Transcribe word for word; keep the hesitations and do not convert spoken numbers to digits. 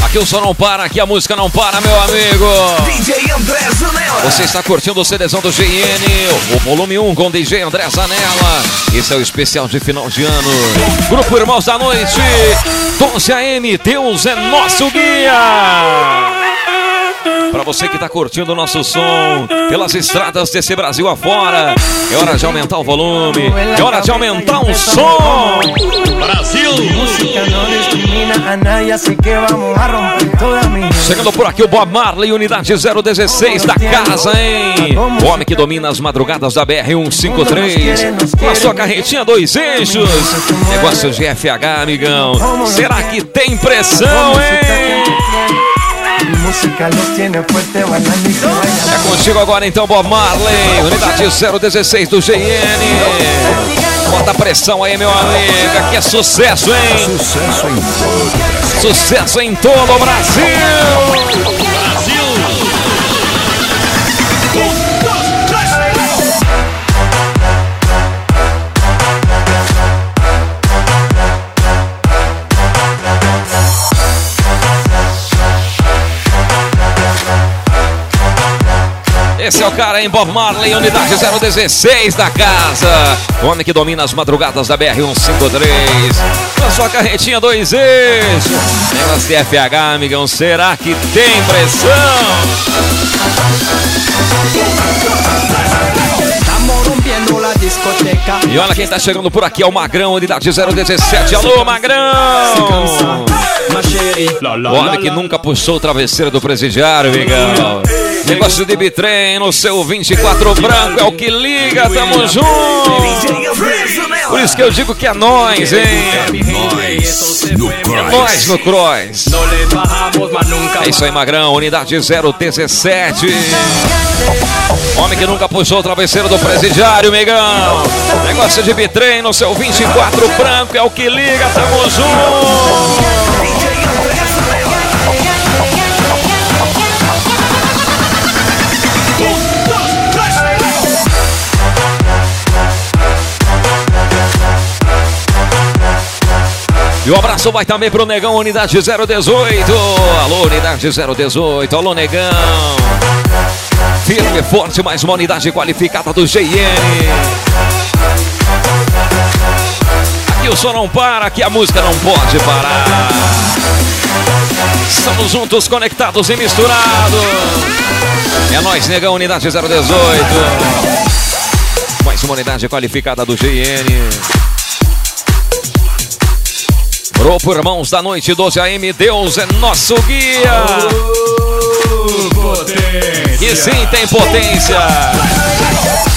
Aqui o som não para, aqui a música não para, meu amigo. D J André Zanella. Você está curtindo o CDzão do G N, o volume um com D J André Zanella. Esse é o especial de final de ano. Grupo Irmãos da Noite, doze A M, Deus é nosso guia. Para você que está curtindo o nosso som pelas estradas desse Brasil afora, é hora de aumentar o volume, é hora de aumentar o som. Brasil! Chegando por aqui o Bob Marley, unidade zero dezesseis da casa, hein? O homem que domina as madrugadas da B R cento e cinquenta e três, com a sua carretinha dois eixos. Negócio de F H, amigão. Será que tem pressão, hein? É contigo agora então, Bob Marley, unidade zero dezesseis do G N. Bota pressão aí, meu amigo, aqui é sucesso, hein? Sucesso em todo. Sucesso em todo o Brasil. Brasil. Esse é o cara, hein? Bob Marley, unidade zero dezesseis da casa. O homem que domina as madrugadas da B R cento e cinquenta e três. Com a sua carretinha dois eixos. Negócio de F H, amigão. Será que tem pressão? E olha quem tá chegando por aqui, é o Magrão, unidade zero dezessete. Alô, Magrão! O homem que nunca puxou o travesseiro do presidiário, amigão. Negócio de bitrem no seu vinte e quatro branco, é o que liga, tamo junto. Por isso que eu digo que é nós, hein? Nós no É nós no Cross. É isso aí, Magrão, unidade zero dezessete. Homem que nunca puxou o travesseiro do presidiário, migão. Negócio de bitrem no seu vinte e quatro branco, é o que liga, tamo junto. E o abraço vai também pro Negão, unidade zero dezoito. Alô, unidade zero dezoito. Alô, Negão. Firme e forte, mais uma unidade qualificada do G N. Aqui o som não para, aqui a música não pode parar. Estamos juntos, conectados e misturados. É nóis, Negão, unidade zero dezoito. Mais uma unidade qualificada do G N. Grupo Irmãos da Noite, doze A M, Deus é nosso guia. Oh, potência. E sim, tem potência.